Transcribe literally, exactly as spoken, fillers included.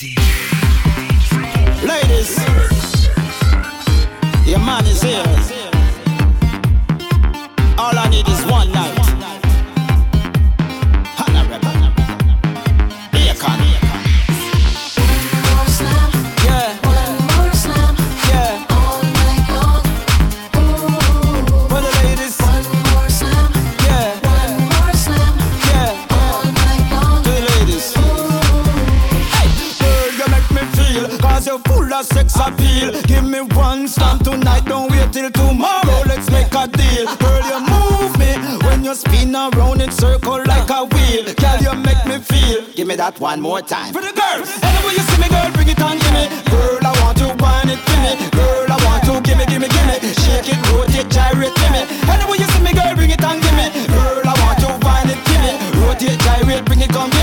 Ladies, your man is here. All I need is one night. Sex appeal. Give me one slam tonight, don't wait till tomorrow. Let's make a deal. Girl, you move me when you spin around in circle like a wheel. Girl, you make me feel. Give me that one more time. For the girls, anyway you see me, girl, bring it on, give me. Girl, I want to wind it, give me. Girl, I want to give me, give me, give me. Shake it, rotate, gyrate, give me. Anyway you see me, girl, bring it on, give me. Girl, I want to wind it, give me. Rotate, gyrate, bring it on.